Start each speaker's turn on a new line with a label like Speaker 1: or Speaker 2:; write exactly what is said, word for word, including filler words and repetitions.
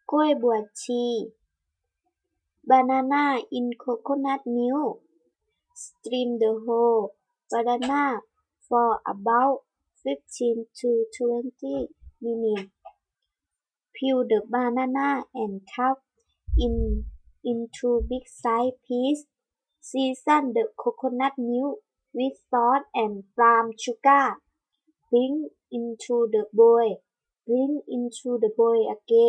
Speaker 1: กล้วยบวชชี banana in coconut milk steam the whole banana for about fifteen to twenty minutes peel the banana and cut in into big size pieces season the coconut milk with salt and palm sugar bring into the bowl bring into the bowl again